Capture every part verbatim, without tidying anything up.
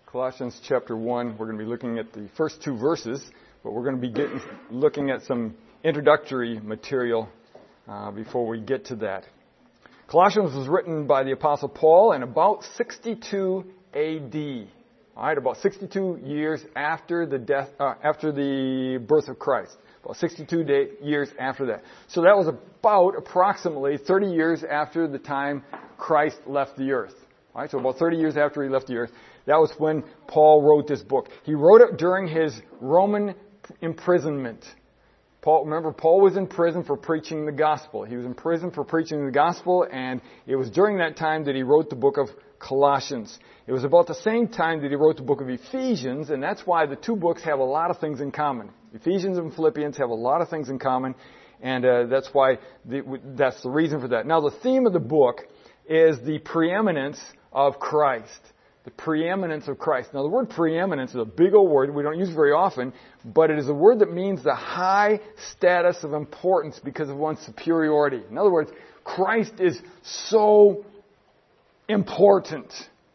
Colossians chapter one. We're going to be looking at the first two verses, but we're going to be getting, looking at some introductory material uh, before we get to that. Colossians was written by the Apostle Paul in about sixty-two A D. All right, about sixty-two years after the death, uh, after the birth of Christ. About sixty-two day, years after that. So that was about approximately thirty years after the time Christ left the earth. All right, so about thirty years after he left the earth. That was when Paul wrote this book. He wrote it during his Roman imprisonment. Paul, remember, Paul was in prison for preaching the gospel. He was in prison for preaching the gospel, and it was during that time that he wrote the book of Colossians. It was about the same time that he wrote the book of Ephesians, and that's why the two books have a lot of things in common. Ephesians and Philippians have a lot of things in common, and uh, that's why the, that's the reason for that. Now, the theme of the book is the preeminence of Christ. The preeminence of Christ. Now, the word preeminence is a big old word. We don't use it very often, but it is a word that means the high status of importance because of one's superiority. In other words, Christ is so important.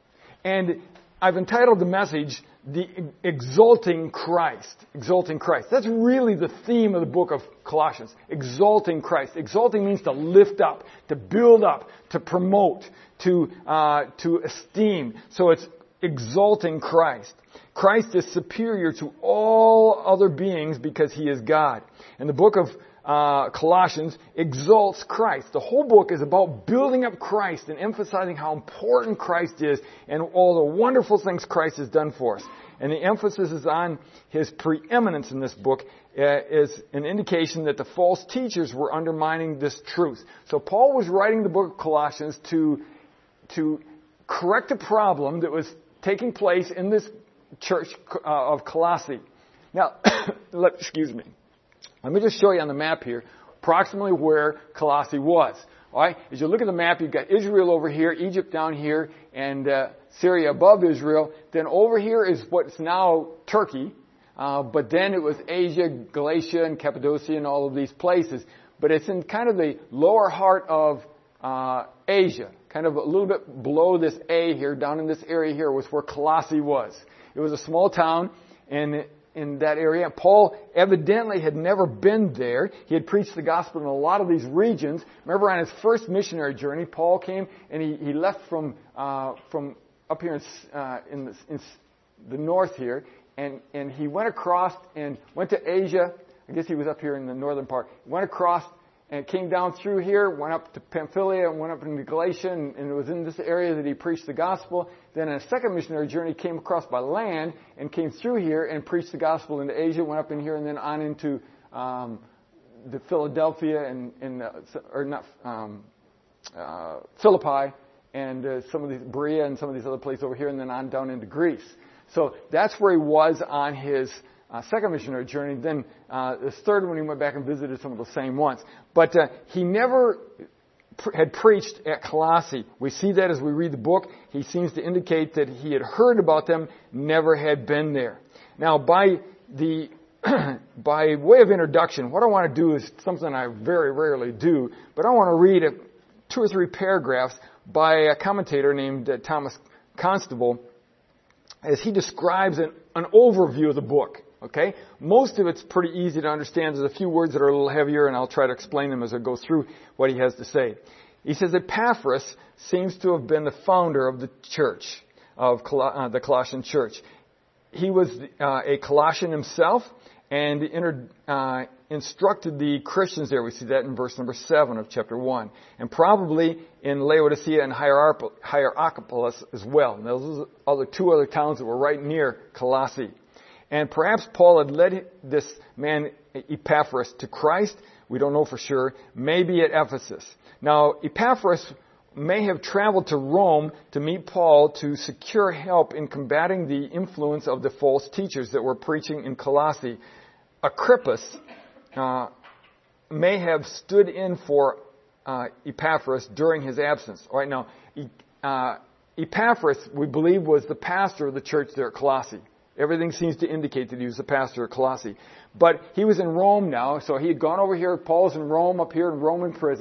And I've entitled the message, The Exalting Christ. Exalting Christ. That's really the theme of the book of Colossians. Exalting Christ. Exalting means to lift up, to build up, to promote, to uh, to esteem. So it's exalting Christ. Christ is superior to all other beings because he is God. And the book of uh, Colossians exalts Christ. The whole book is about building up Christ and emphasizing how important Christ is and all the wonderful things Christ has done for us. And the emphasis is on his preeminence in this book uh, is an indication that the false teachers were undermining this truth. So Paul was writing the book of Colossians to to correct a problem that was taking place in this church uh, of Colossae. Now, let, excuse me. Let me just show you on the map here approximately where Colossae was. All right? As you look at the map, you've got Israel over here, Egypt down here, and uh, Syria above Israel. Then over here is what's now Turkey. Uh, but then it was Asia, Galatia, and Cappadocia, and all of these places. But it's in kind of the lower heart of uh, Asia. Kind of a little bit below this A here, down in this area here, was where Colossae was. It was a small town in, in that area. Paul evidently had never been there. He had preached the gospel in a lot of these regions. Remember, on his first missionary journey, Paul came and he, he left from uh, from up here in, uh, in, the, in the north here, and, and he went across and went to Asia. I guess he was up here in the northern part. Went across and came down through here, went up to Pamphylia, and went up into Galatia, and, and it was in this area that he preached the gospel. Then on a second missionary journey, came across by land and came through here and preached the gospel into Asia, went up in here, and then on into um, the Philadelphia and, and uh, or not um, uh, Philippi, and uh, some of these Berea and some of these other places over here, and then on down into Greece. So that's where he was on his Uh, second missionary journey. Then uh, this third one, he went back and visited some of the same ones. But uh, he never pr- had preached at Colossae. We see that as we read the book. He seems to indicate that he had heard about them, never had been there. Now, by the by way of introduction, what I want to do is something I very rarely do, but I want to read a, two or three paragraphs by a commentator named uh, Thomas Constable as he describes an, an overview of the book. Okay? Most of it's pretty easy to understand. There's a few words that are a little heavier, and I'll try to explain them as I go through what he has to say. He says that Epaphras seems to have been the founder of the church, of Col- uh, the Colossian church. He was uh, a Colossian himself, and inter- uh, instructed the Christians there. We see that in verse number seven of chapter one. And probably in Laodicea and Hierarp- Hierapolis as well. And those are the two other towns that were right near Colossae. And perhaps Paul had led this man Epaphras to Christ. We don't know for sure. Maybe at Ephesus. Now, Epaphras may have traveled to Rome to meet Paul to secure help in combating the influence of the false teachers that were preaching in Colossae. Agrippus uh, may have stood in for uh, Epaphras during his absence. All right, now, uh, Epaphras, we believe, was the pastor of the church there at Colossae. Everything seems to indicate that he was the pastor at Colossae. But he was in Rome now, so he had gone over here. Paul's in Rome, up here in Roman prison,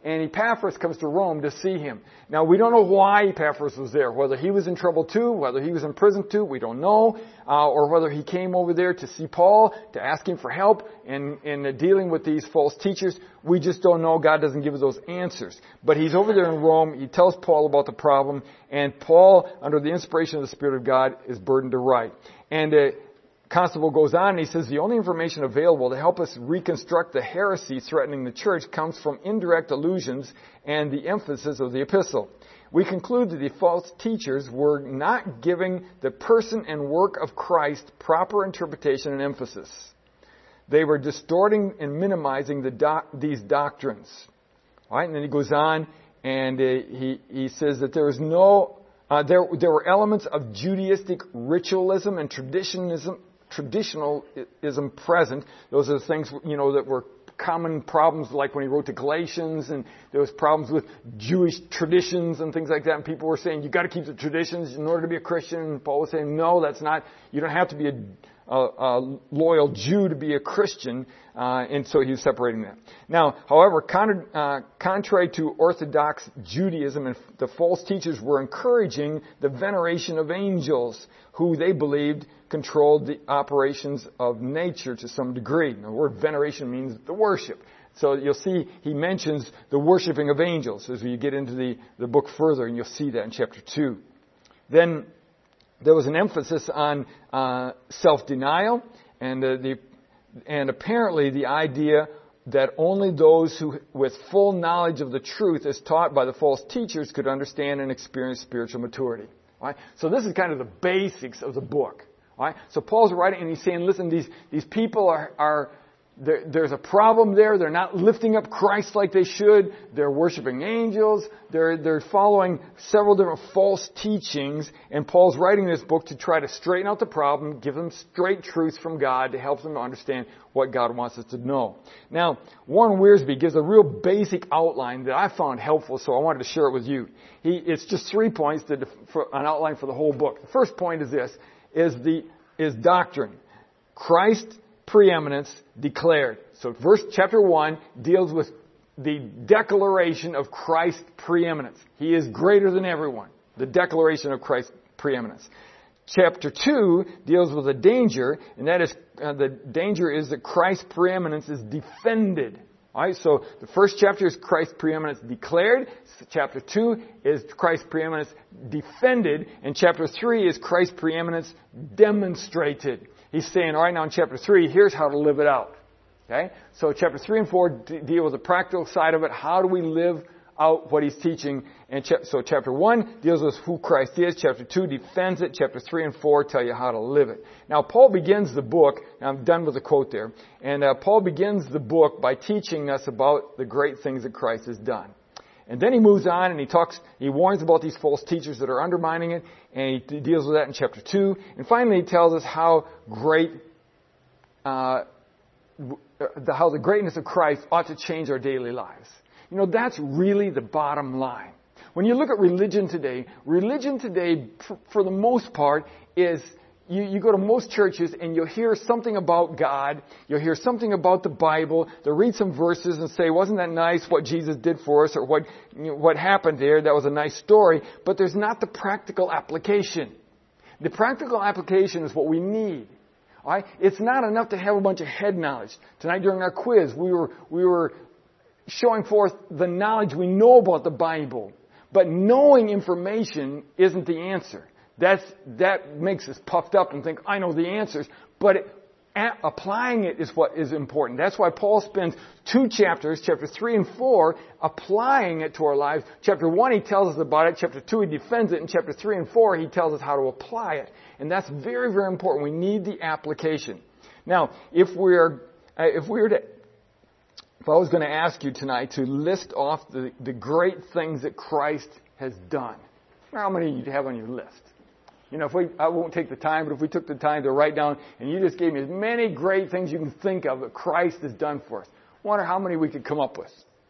and Epaphras comes to Rome to see him. Now, we don't know why Epaphras was there, whether he was in trouble too, whether he was in prison too, we don't know, uh, or whether he came over there to see Paul, to ask him for help in, in uh, dealing with these false teachers. We just don't know. God doesn't give us those answers. But he's over there in Rome. He tells Paul about the problem, and Paul, under the inspiration of the Spirit of God, is burdened to write. And uh, Constable goes on and he says, the only information available to help us reconstruct the heresy threatening the church comes from indirect allusions and the emphasis of the epistle. We conclude that the false teachers were not giving the person and work of Christ proper interpretation and emphasis. They were distorting and minimizing the doc- these doctrines. All right, and then he goes on and uh, he, he says that there is no, uh, there, there were elements of Judaistic ritualism and traditionism, traditionalism present. Those are the things, you know, that were common problems, like when he wrote to Galatians, and there was problems with Jewish traditions and things like that, and people were saying, you got to keep the traditions in order to be a Christian, and Paul was saying, no, that's not, you don't have to be a, a, a loyal Jew to be a Christian, uh, and so he was separating that. Now, however, con- uh, contrary to Orthodox Judaism, and the false teachers were encouraging the veneration of angels, who they believed controlled the operations of nature to some degree. Now, the word veneration means the worship. So you'll see he mentions the worshiping of angels as we get into the, the book further, and you'll see that in chapter two. Then there was an emphasis on uh, self-denial, and uh, the and apparently the idea that only those who, with full knowledge of the truth as taught by the false teachers, could understand and experience spiritual maturity. Right? So this is kind of the basics of the book. Right? So Paul's writing and he's saying, listen, these, these people are, are there, there's a problem there. They're not lifting up Christ like they should. They're worshiping angels. They're, they're following several different false teachings. And Paul's writing this book to try to straighten out the problem, give them straight truths from God to help them understand what God wants us to know. Now, Warren Wiersbe gives a real basic outline that I found helpful, so I wanted to share it with you. He, it's just three points, to, for an outline for the whole book. The first point is this, is the is doctrine. Christ preeminence declared. So verse chapter one deals with the declaration of Christ's preeminence. He is greater than everyone. The declaration of Christ's preeminence. Chapter two deals with a danger, and that is, uh, the danger is that Christ's preeminence is defended. Alright, so the first chapter is Christ's preeminence declared. Chapter two is Christ's preeminence defended. And chapter three is Christ's preeminence demonstrated. He's saying, alright, now in chapter three, here's how to live it out. Okay? So chapter three and four d- deal with the practical side of it. How do we live out what he's teaching? And cha- so chapter one deals with who Christ is. Chapter two defends it. Chapter three and four tell you how to live it. Now Paul begins the book, and I'm done with the quote there, and uh, Paul begins the book by teaching us about the great things that Christ has done. And then he moves on and he talks, he warns about these false teachers that are undermining it, and he deals with that in chapter two. And finally he tells us how great, uh, the, how the greatness of Christ ought to change our daily lives. You know, that's really the bottom line. When you look at religion today, religion today, for, for the most part, is you, you go to most churches and you'll hear something about God, you'll hear something about the Bible, they'll read some verses and say, wasn't that nice what Jesus did for us, or what, you know, what happened there, that was a nice story, but there's not the practical application. The practical application is what we need. All right? It's not enough to have a bunch of head knowledge. Tonight during our quiz, we were, we were showing forth the knowledge we know about the Bible. But knowing information isn't the answer. That's, that makes us puffed up and think, I know the answers. But it, a, applying it is what is important. That's why Paul spends two chapters, chapter three and four, applying it to our lives. Chapter one, he tells us about it. Chapter two, he defends it. In chapter three and four, he tells us how to apply it. And that's very, very important. We need the application. Now, if we're, uh, if we were to If I was going to ask you tonight to list off the, the great things that Christ has done, how many do you have on your list? You know, if we, I won't take the time, but if we took the time to write down and you just gave me as many great things you can think of that Christ has done for us, I wonder how many we could come up with.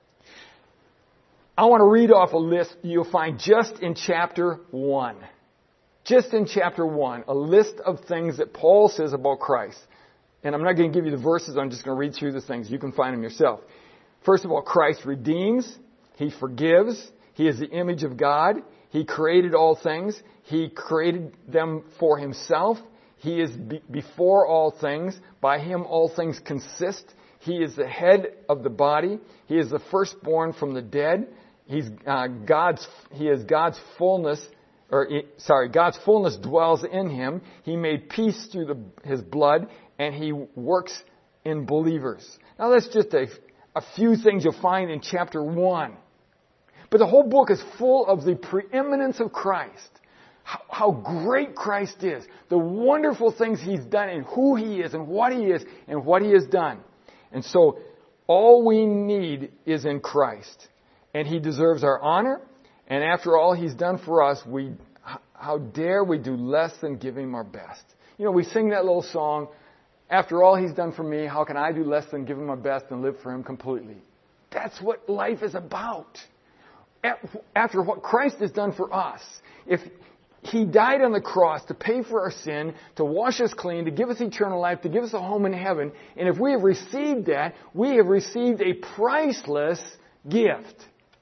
I want to read off a list you'll find just in chapter one. Just in chapter one, a list of things that Paul says about Christ. And I'm not going to give you the verses, I'm just going to read through the things. You can find them yourself. First of all, Christ redeems. He forgives. He is the image of God. He created all things. He created them for himself. He is be- before all things. By him all things consist. He is the head of the body. He is the firstborn from the dead. He's uh, God's. He is God's fullness. Or sorry, God's fullness dwells in him. He made peace through the, his blood, and he works in believers. Now that's just a, a few things you'll find in chapter one. But the whole book is full of the preeminence of Christ. How, how great Christ is. The wonderful things he's done and who he is and what he is and what he has done. And so all we need is in Christ. And he deserves our honor. And after all he's done for us, we, how dare we do less than give him our best? You know, we sing that little song, after all he's done for me, how can I do less than give him my best and live for him completely? That's what life is about. After what Christ has done for us, if he died on the cross to pay for our sin, to wash us clean, to give us eternal life, to give us a home in heaven, and if we have received that, we have received a priceless gift.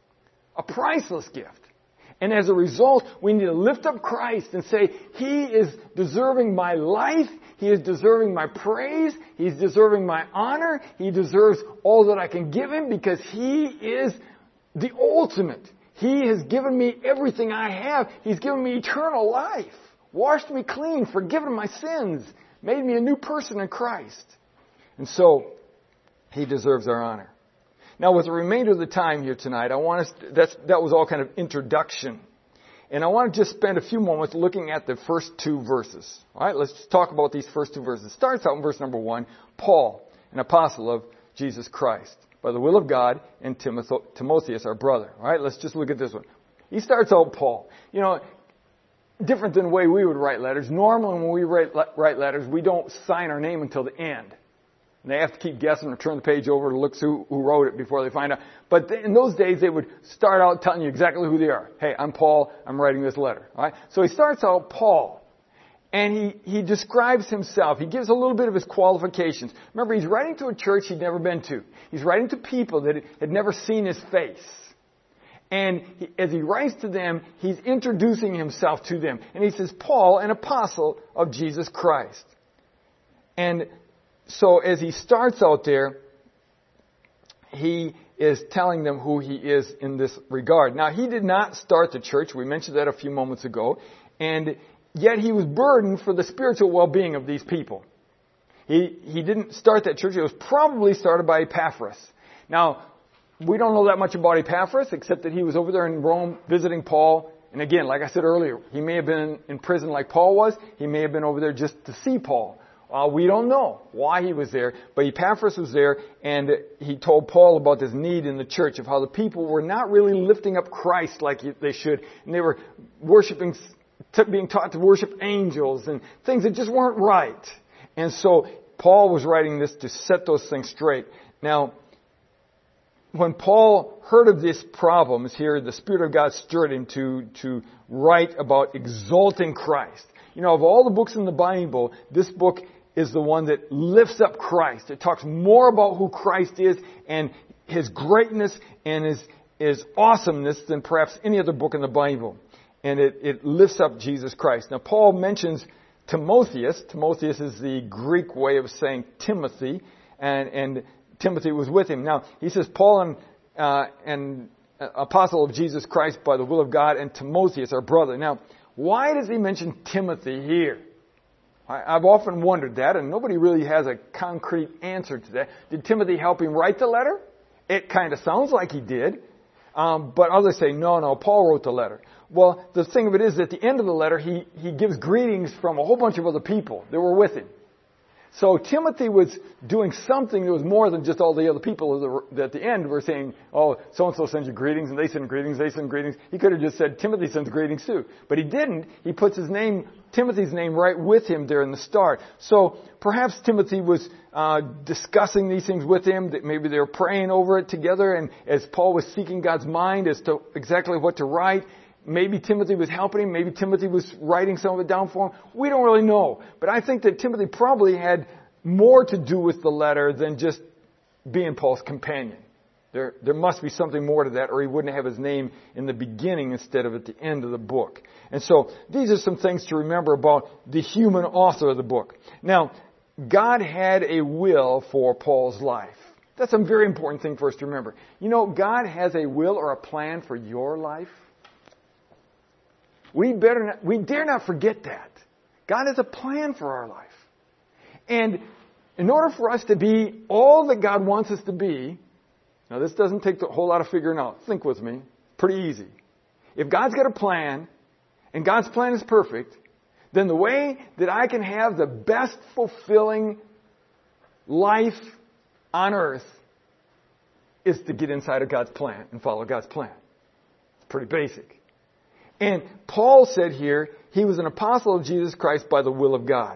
A priceless gift. And as a result, we need to lift up Christ and say, he is deserving my life, he is deserving my praise, he's deserving my honor, he deserves all that I can give him because he is the ultimate. He has given me everything I have. He's given me eternal life, washed me clean, forgiven my sins, made me a new person in Christ. And so, he deserves our honor. Now, with the remainder of the time here tonight, I want us, that's, that was all kind of introduction. And I want to just spend a few moments looking at the first two verses. All right, let's just talk about these first two verses. It starts out in verse number one, Paul, an apostle of Jesus Christ, by the will of God, and Timotheus, our brother. All right, let's just look at this one. He starts out Paul. You know, different than the way we would write letters. Normally when we write, write letters, we don't sign our name until the end. And they have to keep guessing or turn the page over to look who, who wrote it before they find out. But in those days, they would start out telling you exactly who they are. Hey, I'm Paul. I'm writing this letter. All right. So he starts out Paul. And he, he describes himself. He gives a little bit of his qualifications. Remember, he's writing to a church he'd never been to. He's writing to people that had never seen his face. And he, as he writes to them, he's introducing himself to them. And he says, Paul, an apostle of Jesus Christ. And so as he starts out there, he is telling them who he is in this regard. Now, he did not start the church. We mentioned that a few moments ago. And yet he was burdened for the spiritual well-being of these people. He, he didn't start that church. It was probably started by Epaphras. Now, we don't know that much about Epaphras, except that he was over there in Rome visiting Paul. And again, like I said earlier, he may have been in prison like Paul was. He may have been over there just to see Paul. Uh, we don't know why he was there, but Epaphras was there, and he told Paul about this need in the church of how the people were not really lifting up Christ like they should, and they were worshiping, being taught to worship angels and things that just weren't right. And so Paul was writing this to set those things straight. Now, when Paul heard of these problems here, the Spirit of God stirred him to, to write about exalting Christ. You know, of all the books in the Bible, this book is the one that lifts up Christ. It talks more about who Christ is and His greatness and His, His awesomeness than perhaps any other book in the Bible. And it, it lifts up Jesus Christ. Now, Paul mentions Timotheus. Timotheus is the Greek way of saying Timothy, and, and Timothy was with him. Now, he says, Paul, and, uh, and apostle of Jesus Christ by the will of God, and Timotheus, our brother. Now, why does he mention Timothy here? I, I've often wondered that, and nobody really has a concrete answer to that. Did Timothy help him write the letter? It kind of sounds like he did. Um, but others say, no, no, Paul wrote the letter. Well, the thing of it is, at the end of the letter, he, he gives greetings from a whole bunch of other people that were with him. So Timothy was doing something that was more than just all the other people that at the end were saying, oh, so-and-so sends you greetings, and they send greetings, they send greetings. He could have just said, Timothy sends greetings too. But he didn't. He puts his name, Timothy's name, right with him there in the start. So perhaps Timothy was uh, discussing these things with him, that maybe they were praying over it together, and as Paul was seeking God's mind as to exactly what to write, maybe Timothy was helping him. Maybe Timothy was writing some of it down for him. We don't really know. But I think that Timothy probably had more to do with the letter than just being Paul's companion. There, there must be something more to that, or he wouldn't have his name in the beginning instead of at the end of the book. And so these are some things to remember about the human author of the book. Now, God had a will for Paul's life. That's a very important thing for us to remember. You know, God has a will or a plan for your life. We better not, we dare not forget that. God has a plan for our life. And in order for us to be all that God wants us to be, now this doesn't take a whole lot of figuring out. Think with me. Pretty easy. If God's got a plan, and God's plan is perfect, then the way that I can have the best fulfilling life on earth is to get inside of God's plan and follow God's plan. It's pretty basic. And Paul said here, he was an apostle of Jesus Christ by the will of God.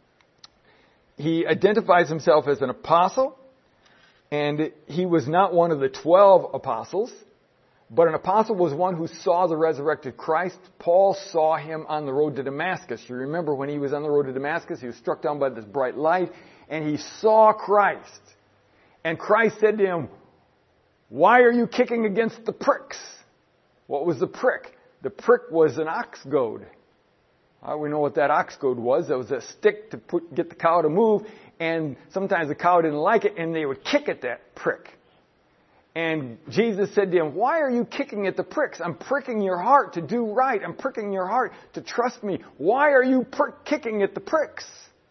He identifies himself as an apostle, and he was not one of the twelve apostles, but an apostle was one who saw the resurrected Christ. Paul saw him on the road to Damascus. You remember when he was on the road to Damascus, he was struck down by this bright light, and he saw Christ. And Christ said to him, "Why are you kicking against the pricks?" What was the prick? The prick was an ox goad. Uh, we know what that ox goad was. That was a stick to put, get the cow to move, and sometimes the cow didn't like it, and they would kick at that prick. And Jesus said to him, "Why are you kicking at the pricks? I'm pricking your heart to do right. I'm pricking your heart to trust me. Why are you prick- kicking at the pricks?"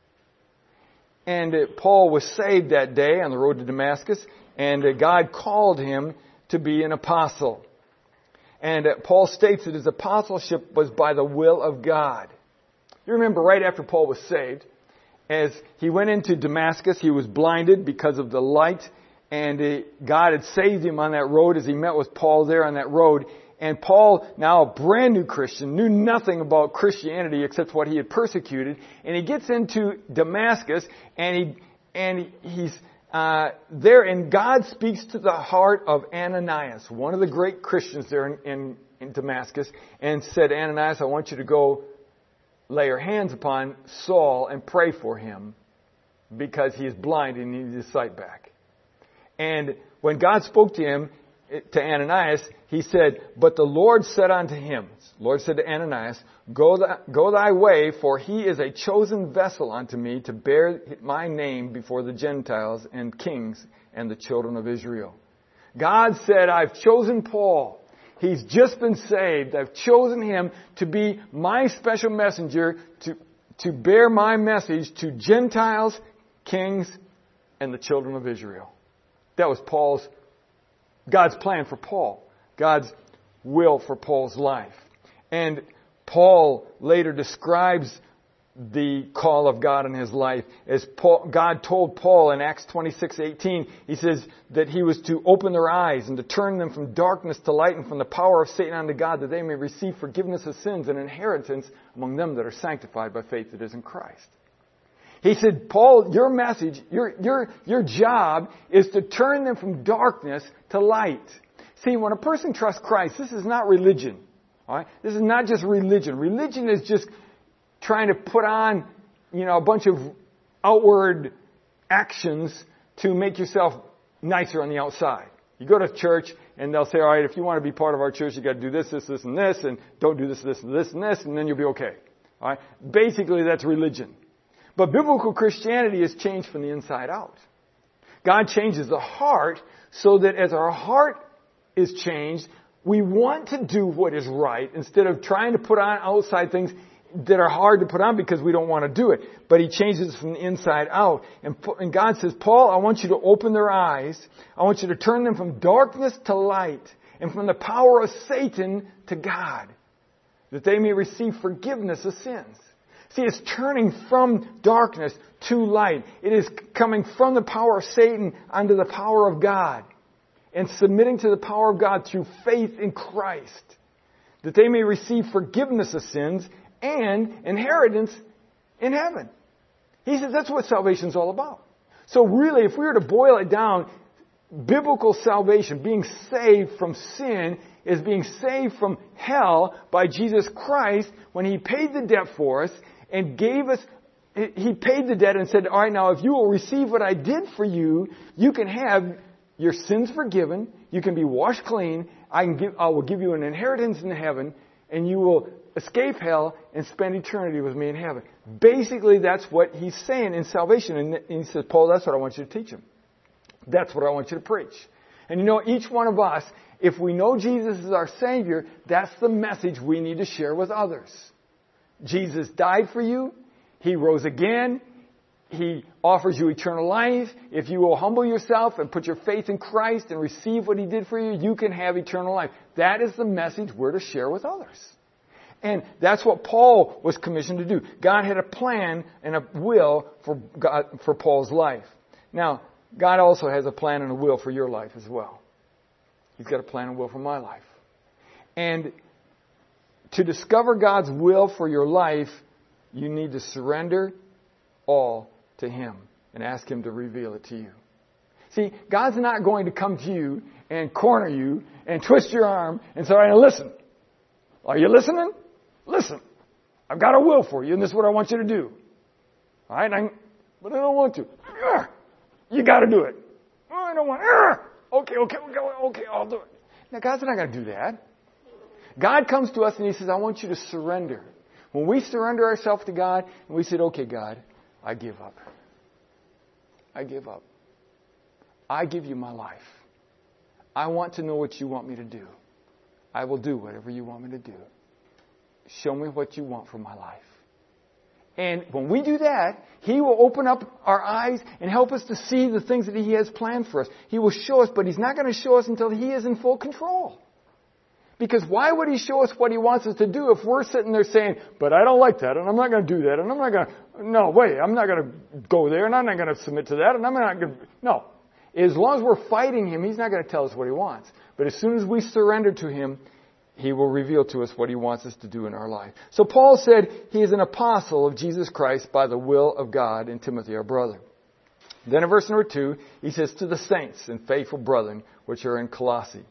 And uh, Paul was saved that day on the road to Damascus, and uh, God called him to be an apostle. And uh, Paul states that his apostleship was by the will of God. You remember right after Paul was saved, as he went into Damascus, he was blinded because of the light, and uh, God had saved him on that road as he met with Paul there on that road. And Paul, now a brand new Christian, knew nothing about Christianity except what he had persecuted. And he gets into Damascus, and he and he's uh, there, and God speaks to the heart of Ananias, one of the great Christians there in, in, in Damascus, and said, "Ananias, I want you to go lay your hands upon Saul and pray for him because he is blind and needs his sight back." And when God spoke to him, to Ananias, he said, "But the Lord said unto him," the Lord said to Ananias, Go, th- go thy way, for he is a chosen vessel unto me to bear my name before the Gentiles and kings and the children of Israel." God said, "I've chosen Paul. He's just been saved. I've chosen him to be my special messenger to, to bear my message to Gentiles, kings, and the children of Israel." That was Paul's, God's plan for Paul. God's will for Paul's life. And Paul later describes the call of God in his life as Paul, God told Paul in Acts twenty-six eighteen, he says that he was to open their eyes and to turn them from darkness to light and from the power of Satan unto God, that they may receive forgiveness of sins and inheritance among them that are sanctified by faith that is in Christ. He said, "Paul, your message, your, your, your job is to turn them from darkness to light." See, when a person trusts Christ, this is not religion. All right? This is not just religion. Religion is just trying to put on, you know, a bunch of outward actions to make yourself nicer on the outside. You go to church and they'll say, "All right, if you want to be part of our church, you got to do this, this, this, and this, and don't do this, this, and this, and this, and then you'll be okay." All right? Basically, that's religion. But biblical Christianity is changed from the inside out. God changes the heart so that as our heart is changed, we want to do what is right instead of trying to put on outside things that are hard to put on because we don't want to do it. But He changes from the inside out. And, and God says, "Paul, I want you to open their eyes. I want you to turn them from darkness to light and from the power of Satan to God, that they may receive forgiveness of sins." See, it's turning from darkness to light. It is coming from the power of Satan unto the power of God and submitting to the power of God through faith in Christ, that they may receive forgiveness of sins and inheritance in heaven. He says that's what salvation is all about. So really, if we were to boil it down, biblical salvation, being saved from sin, is being saved from hell by Jesus Christ when He paid the debt for us and gave us, He paid the debt and said, "All right, now if you will receive what I did for you, you can have your sins forgiven. You can be washed clean. I can give, I will give you an inheritance in heaven, and you will escape hell and spend eternity with me in heaven. Basically, that's what he's saying in salvation. And he says, Paul, that's what I want you to teach him. That's what I want you to preach. And you know, each one of us, if we know Jesus is our Savior, that's the message we need to share with others. Jesus died for you. He rose again. He offers you eternal life. If you will humble yourself and put your faith in Christ and receive what He did for you, you can have eternal life. That is the message we're to share with others. And that's what Paul was commissioned to do. God had a plan and a will for God, for Paul's life. Now, God also has a plan and a will for your life as well. He's got a plan and will for my life. And to discover God's will for your life, you need to surrender all to Him and ask Him to reveal it to you. See, God's not going to come to you and corner you and twist your arm and say, all right, listen. Are you listening? Listen. I've got a will for you, and this is what I want you to do. All right? I, but I don't want to. You got to do it. Oh, I don't want to. Okay, okay, okay, okay, I'll do it. Now, God's not going to do that. God comes to us and He says, I want you to surrender. When we surrender ourselves to God, and we said, okay, God, I give up. I give up. I give you my life. I want to know what you want me to do. I will do whatever you want me to do. Show me what you want for my life. And when we do that, He will open up our eyes and help us to see the things that He has planned for us. He will show us, but He's not going to show us until He is in full control. Because why would He show us what He wants us to do if we're sitting there saying, but I don't like that, and I'm not going to do that, and I'm not going to, no, wait, I'm not going to go there, and I'm not going to submit to that, and I'm not going to, no. As long as we're fighting Him, He's not going to tell us what He wants. But as soon as we surrender to Him, He will reveal to us what He wants us to do in our life. So Paul said he is an apostle of Jesus Christ by the will of God, in Timothy, our brother. Then in verse number two, he says, to the saints and faithful brethren which are in Colossae.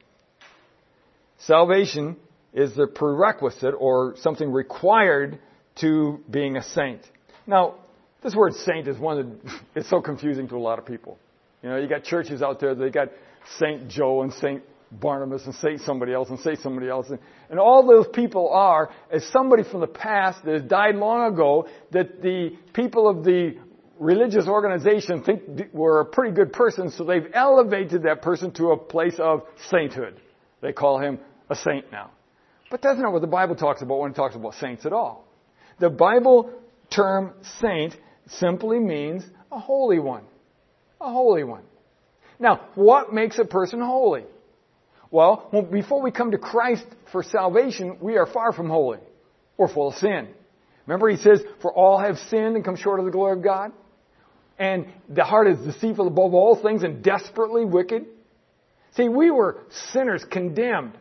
Salvation is the prerequisite or something required to being a saint. Now, this word saint is one that it's so confusing to a lot of people. You know, you got churches out there, they got Saint Joe and Saint Barnabas and Saint somebody else and Saint somebody else. And, and all those people are as somebody from the past that has died long ago that the people of the religious organization think were a pretty good person, so they've elevated that person to a place of sainthood. They call him a saint now. But that's not what the Bible talks about when it talks about saints at all. The Bible term saint simply means a holy one. A holy one. Now, what makes a person holy? Well, before we come to Christ for salvation, we are far from holy. We're full of sin. Remember, He says, for all have sinned and come short of the glory of God. And the heart is deceitful above all things and desperately wicked. See, we were sinners condemned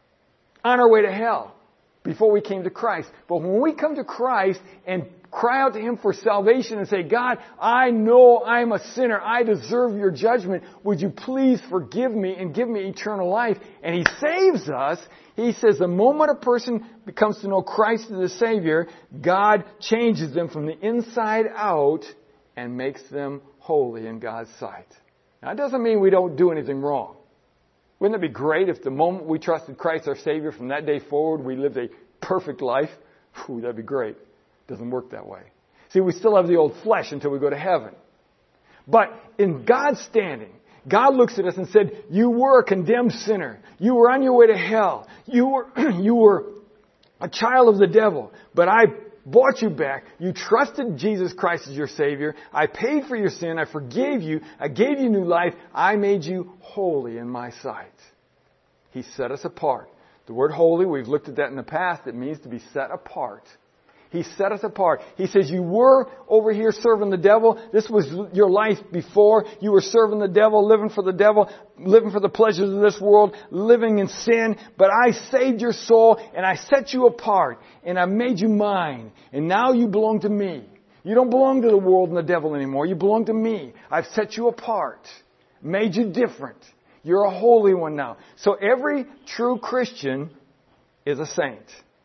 on our way to hell before we came to Christ. But when we come to Christ and cry out to Him for salvation and say, God, I know I'm a sinner. I deserve your judgment. Would you please forgive me and give me eternal life? And He saves us. He says the moment a person comes to know Christ as the Savior, God changes them from the inside out and makes them holy in God's sight. Now, it doesn't mean we don't do anything wrong. Wouldn't it be great if the moment we trusted Christ our Savior, from that day forward, we lived a perfect life? Whew, that'd be great. It doesn't work that way. See, we still have the old flesh until we go to heaven. But in God's standing, God looks at us and said, you were a condemned sinner. You were on your way to hell. You were, you were a child of the devil. But I bought you back. You trusted Jesus Christ as your Savior. I paid for your sin. I forgave you. I gave you new life. I made you holy in my sight. He set us apart. The word holy, we've looked at that in the past. It means to be set apart. He set us apart. He says, you were over here serving the devil. This was your life before. You were serving the devil, living for the devil, living for the pleasures of this world, living in sin. But I saved your soul and I set you apart and I made you mine. And now you belong to me. You don't belong to the world and the devil anymore. You belong to me. I've set you apart, made you different. You're a holy one now. So every true Christian is a saint.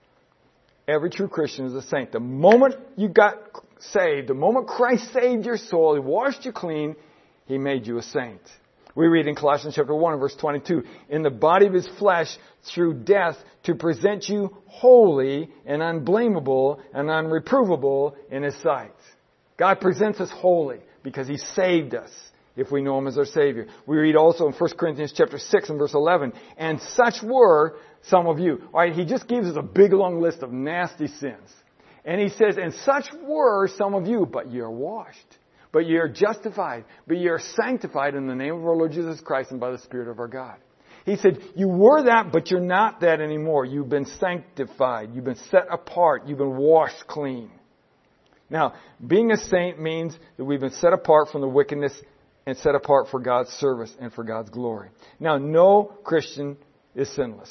Every true Christian is a saint. The moment you got saved, the moment Christ saved your soul, He washed you clean, He made you a saint. We read in Colossians chapter one, verse twenty-two, in the body of his flesh through death to present you holy and unblameable and unreprovable in his sight. God presents us holy because he saved us if we know him as our Savior. We read also in First Corinthians chapter six and verse eleven, and such were some of you. All right, he just gives us a big long list of nasty sins. And he says, and such were some of you, but you're washed. But you're justified. But you're sanctified in the name of our Lord Jesus Christ and by the Spirit of our God. He said, you were that, but you're not that anymore. You've been sanctified. You've been set apart. You've been washed clean. Now, being a saint means that we've been set apart from the wickedness and set apart for God's service and for God's glory. Now, no Christian is sinless.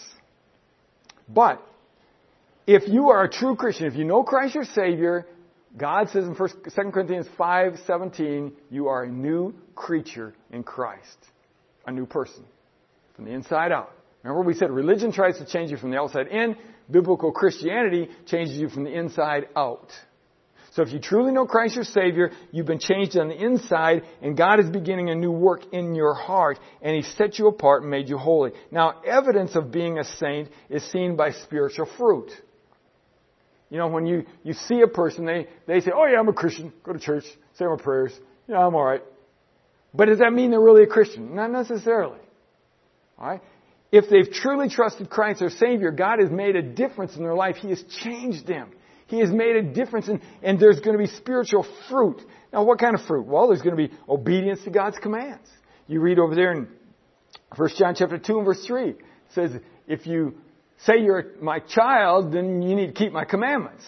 But if you are a true Christian, if you know Christ your Savior, God says in Second Corinthians five seventeen, you are a new creature in Christ. A new person. From the inside out. Remember we said religion tries to change you from the outside in. Biblical Christianity changes you from the inside out. So if you truly know Christ your Savior, you've been changed on the inside, and God is beginning a new work in your heart, and he set you apart and made you holy. Now, evidence of being a saint is seen by spiritual fruit. You know, when you, you see a person, they, they say, oh yeah, I'm a Christian. Go to church. Say my prayers. Yeah, I'm alright. But does that mean they're really a Christian? Not necessarily. Alright? If they've truly trusted Christ their Savior, God has made a difference in their life. He has changed them. He has made a difference, in, and there's going to be spiritual fruit. Now, what kind of fruit? Well, there's going to be obedience to God's commands. You read over there in First John chapter two and verse three. It says, if you say you're my child, then you need to keep my commandments.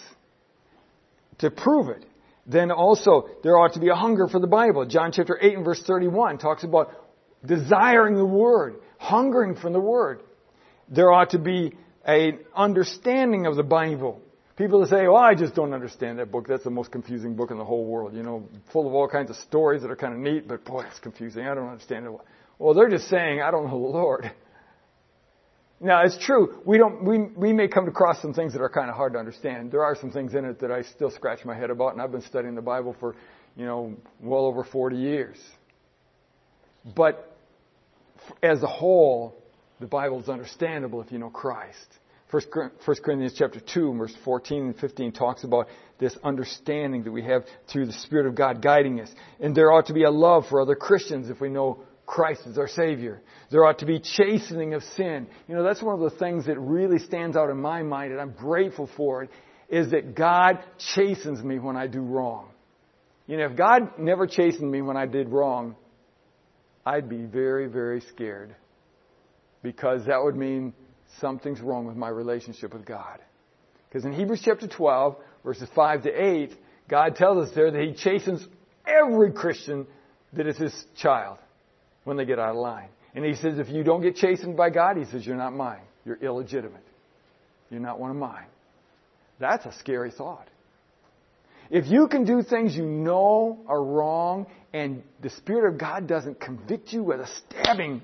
To prove it. Then also, there ought to be a hunger for the Bible. John chapter eight and verse thirty-one talks about desiring the Word, hungering for the Word. There ought to be an understanding of the Bible. People that say, well, I just don't understand that book. That's the most confusing book in the whole world. You know, full of all kinds of stories that are kind of neat, but boy, it's confusing. I don't understand it. Well, they're just saying, I don't know the Lord. Now, it's true. We don't, we, we may come across some things that are kind of hard to understand. There are some things in it that I still scratch my head about, and I've been studying the Bible for, you know, well over forty years. But as a whole, the Bible is understandable if you know Christ. First Corinthians chapter two, verse fourteen and fifteen talks about this understanding that we have through the Spirit of God guiding us. And there ought to be a love for other Christians if we know Christ is our Savior. There ought to be chastening of sin. You know, that's one of the things that really stands out in my mind, and I'm grateful for it, is that God chastens me when I do wrong. You know, if God never chastened me when I did wrong, I'd be very, very scared. Because that would mean something's wrong with my relationship with God. Because in Hebrews chapter twelve, verses five to eight, God tells us there that he chastens every Christian that is his child when they get out of line. And he says, if you don't get chastened by God, he says, you're not mine. You're illegitimate. You're not one of mine. That's a scary thought. If you can do things you know are wrong and the Spirit of God doesn't convict you with a stabbing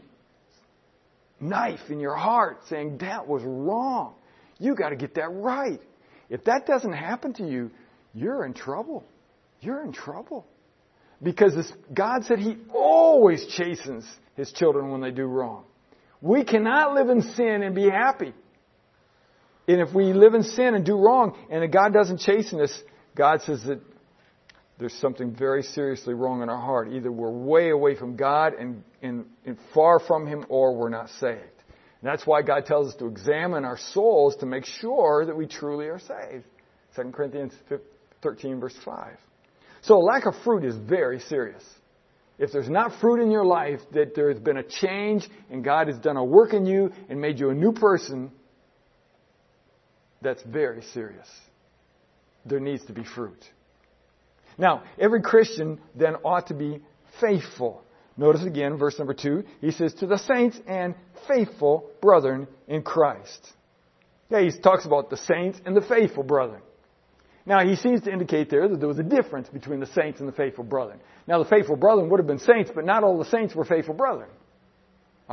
knife in your heart saying that was wrong, you got to get that right. If that doesn't happen to you, you're in trouble. You're in trouble. Because this, God said he always chastens his children when they do wrong. We cannot live in sin and be happy. And if we live in sin and do wrong and if God doesn't chasten us, God says that there's something very seriously wrong in our heart. Either we're way away from God and, and, and far from him, or we're not saved. And that's why God tells us to examine our souls to make sure that we truly are saved. Second Corinthians thirteen, verse five. So a lack of fruit is very serious. If there's not fruit in your life, that there has been a change and God has done a work in you and made you a new person, that's very serious. There needs to be fruit. Now, every Christian then ought to be faithful. Notice again, verse number two. He says, to the saints and faithful brethren in Christ. Yeah, he talks about the saints and the faithful brethren. Now, he seems to indicate there that there was a difference between the saints and the faithful brethren. Now, the faithful brethren would have been saints, but not all the saints were faithful brethren. All right?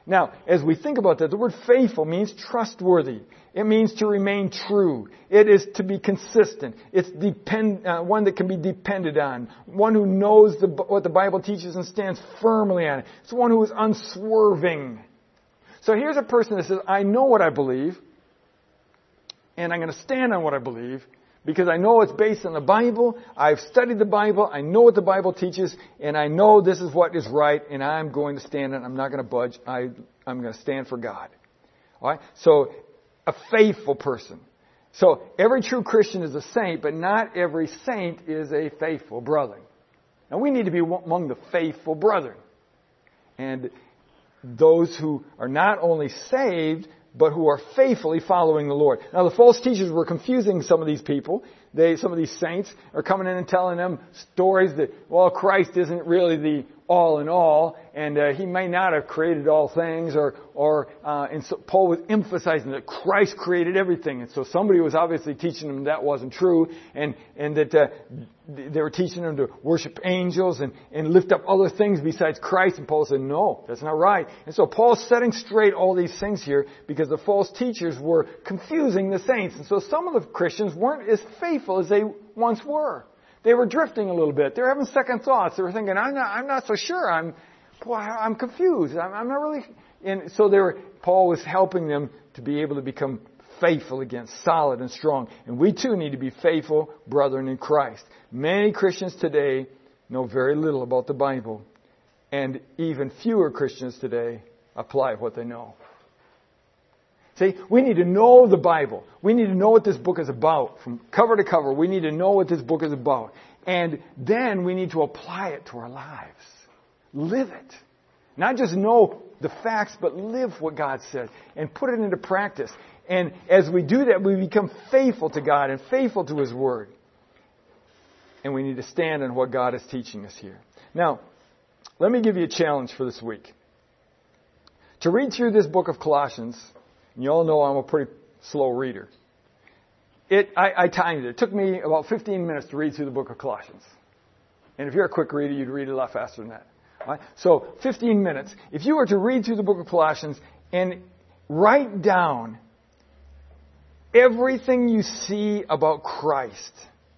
Now, as we think about that, the word faithful means trustworthy. It means to remain true. It is to be consistent. It's depend, uh, one that can be depended on. One who knows the, what the Bible teaches and stands firmly on it. It's one who is unswerving. So here's a person that says, I know what I believe, and I'm going to stand on what I believe, because I know it's based on the Bible. I've studied the Bible. I know what the Bible teaches. And I know this is what is right. And I'm going to stand on it. I'm not going to budge. I, I'm going to stand for God. All right? So, a faithful person. So, every true Christian is a saint, but not every saint is a faithful brother. Now, we need to be among the faithful brethren. And those who are not only saved, but who are faithfully following the Lord. Now, the false teachers were confusing some of these people. They, some of these saints are coming in and telling them stories that, well, Christ isn't really the all in all, and uh, He may not have created all things, or, or, uh, and so Paul was emphasizing that Christ created everything. And so somebody was obviously teaching them that wasn't true, and, and that, uh, they were teaching them to worship angels and, and lift up other things besides Christ. And Paul said, no, that's not right. And so Paul's setting straight all these things here because the false teachers were confusing the saints. And so some of the Christians weren't as faithful as they once were. They were drifting a little bit. They were having second thoughts. They were thinking, I'm not, I'm not so sure. I'm, boy, I'm confused. I'm, I'm not really. And so they were, Paul was helping them to be able to become faithful again, solid and strong. And we too need to be faithful brethren in Christ. Many Christians today know very little about the Bible. And even fewer Christians today apply what they know. See, we need to know the Bible. We need to know what this book is about. From cover to cover, we need to know what this book is about. And then we need to apply it to our lives. Live it. Not just know the facts, but live what God said and put it into practice. And as we do that, we become faithful to God and faithful to His Word. And we need to stand on what God is teaching us here. Now, let me give you a challenge for this week. To read through this book of Colossians. And you all know I'm a pretty slow reader. It, I, I timed it. It took me about fifteen minutes to read through the book of Colossians. And if you're a quick reader, you'd read it a lot faster than that. All right? So, fifteen minutes. If you were to read through the book of Colossians and write down everything you see about Christ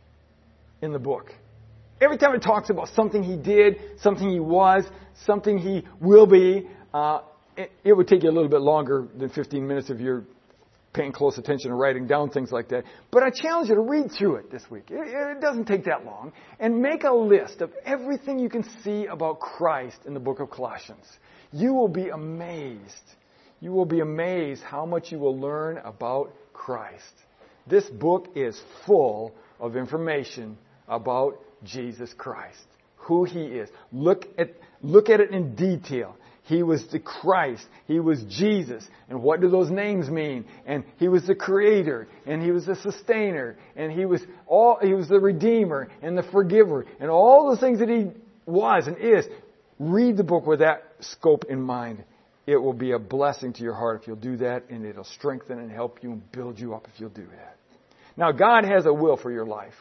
in the book. Every time it talks about something He did, something He was, something He will be, uh, it would take you a little bit longer than fifteen minutes if you're paying close attention and writing down things like that. But I challenge you to read through it this week. It doesn't take that long. And make a list of everything you can see about Christ in the book of Colossians. You will be amazed. You will be amazed how much you will learn about Christ. This book is full of information about Jesus Christ. Who He is. Look at, look at it in detail. He was the Christ. He was Jesus. And what do those names mean? And He was the Creator. And He was the Sustainer. And He was all, He was the Redeemer and the Forgiver. And all the things that He was and is. Read the book with that scope in mind. It will be a blessing to your heart if you'll do that. And it'll strengthen and help you and build you up if you'll do that. Now, God has a will for your life.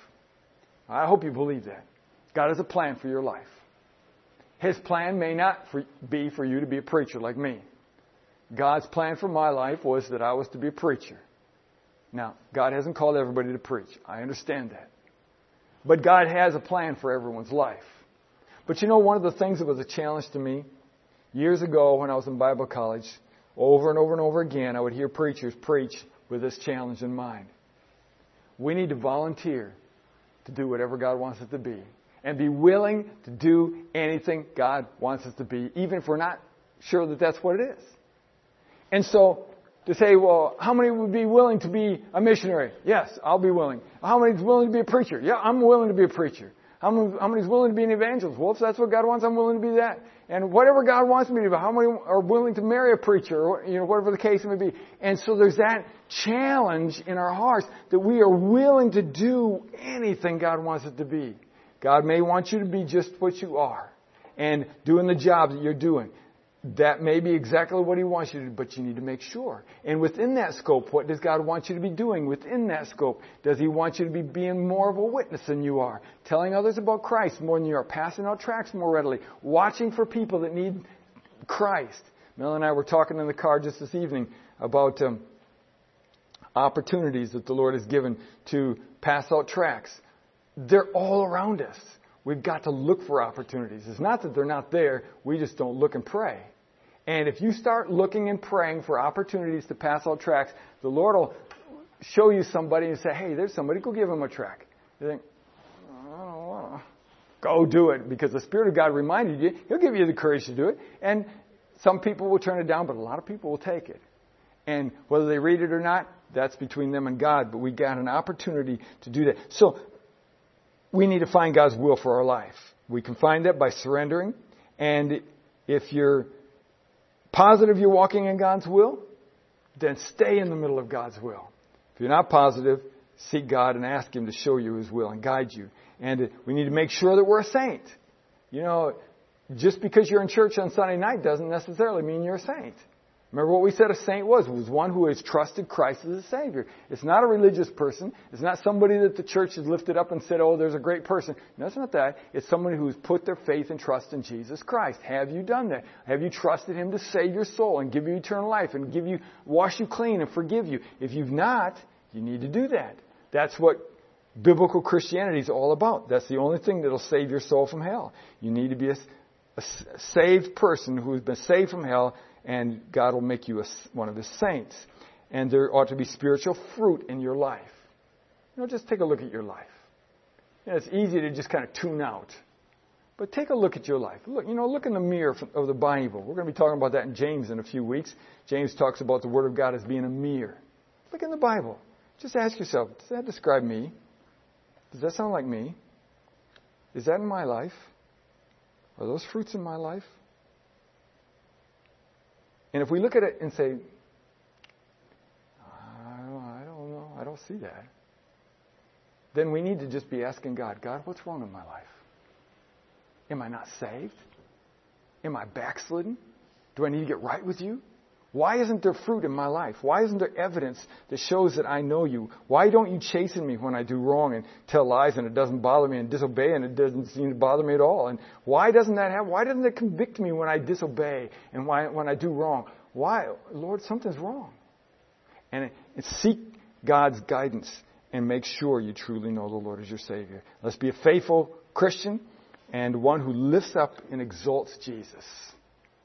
I hope you believe that. God has a plan for your life. His plan may not for, be for you to be a preacher like me. God's plan for my life was that I was to be a preacher. Now, God hasn't called everybody to preach. I understand that. But God has a plan for everyone's life. But you know, one of the things that was a challenge to me, years ago when I was in Bible college, over and over and over again, I would hear preachers preach with this challenge in mind. We need to volunteer to do whatever God wants us to be. And be willing to do anything God wants us to be, even if we're not sure that that's what it is. And so, to say, well, how many would be willing to be a missionary? Yes, I'll be willing. How many is willing to be a preacher? Yeah, I'm willing to be a preacher. How many, how many is willing to be an evangelist? Well, if that's what God wants, I'm willing to be that. And whatever God wants me to do, how many are willing to marry a preacher, or, you know, whatever the case may be. And so there's that challenge in our hearts that we are willing to do anything God wants us to be. God may want you to be just what you are and doing the job that you're doing. That may be exactly what He wants you to do, but you need to make sure. And within that scope, what does God want you to be doing within that scope? Does He want you to be being more of a witness than you are? Telling others about Christ more than you are? Passing out tracts more readily? Watching for people that need Christ? Mel and I were talking in the car just this evening about um, opportunities that the Lord has given to pass out tracts. They're all around us. We've got to look for opportunities. It's not that they're not there. We just don't look and pray. And if you start looking and praying for opportunities to pass out tracts, the Lord will show you somebody and say, hey, there's somebody, go give him a tract. You think, I don't want to. Go do it, because the Spirit of God reminded you. He'll give you the courage to do it. And some people will turn it down, but a lot of people will take it. And whether they read it or not, that's between them and God. But we got an opportunity to do that. So we need to find God's will for our life. We can find that by surrendering. And if you're positive you're walking in God's will, then stay in the middle of God's will. If you're not positive, seek God and ask Him to show you His will and guide you. And we need to make sure that we're a saint. You know, just because you're in church on Sunday night doesn't necessarily mean you're a saint. Remember what we said a saint was? It was one who has trusted Christ as a Savior. It's not a religious person. It's not somebody that the church has lifted up and said, oh, there's a great person. No, it's not that. It's somebody who's put their faith and trust in Jesus Christ. Have you done that? Have you trusted Him to save your soul and give you eternal life and give you, wash you clean and forgive you? If you've not, you need to do that. That's what biblical Christianity is all about. That's the only thing that will save your soul from hell. You need to be a, a saved person who has been saved from hell, and God will make you a, one of His saints. And there ought to be spiritual fruit in your life. You know, just take a look at your life. You know, it's easy to just kind of tune out. But take a look at your life. Look, you know, look in the mirror of the Bible. We're going to be talking about that in James in a few weeks. James talks about the Word of God as being a mirror. Look in the Bible. Just ask yourself, does that describe me? Does that sound like me? Is that in my life? Are those fruits in my life? And if we look at it and say, I don't, I don't know, I don't see that, then we need to just be asking God, God, what's wrong in my life? Am I not saved? Am I backslidden? Do I need to get right with you? Why isn't there fruit in my life? Why isn't there evidence that shows that I know you? Why don't you chasten me when I do wrong and tell lies and it doesn't bother me, and disobey and it doesn't seem to bother me at all? And why doesn't that happen? Why doesn't it convict me when I disobey and why, when I do wrong? Why? Lord, something's wrong. And, and seek God's guidance and make sure you truly know the Lord as your Savior. Let's be a faithful Christian and one who lifts up and exalts Jesus.